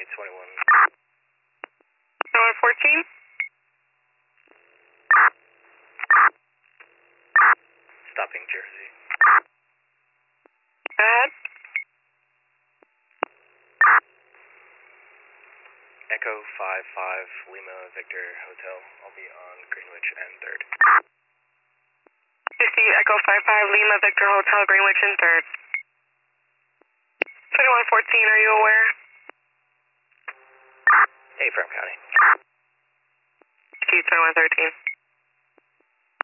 runway 21. 14? Stopping Jersey. Go ahead. Echo 55 Lima Victor Hotel. I'll be on Greenwich and 3rd. You see Echo 55 Lima Victor Hotel, Greenwich and 3rd. 2114, are you aware? Hey, Frome County. Q 2113.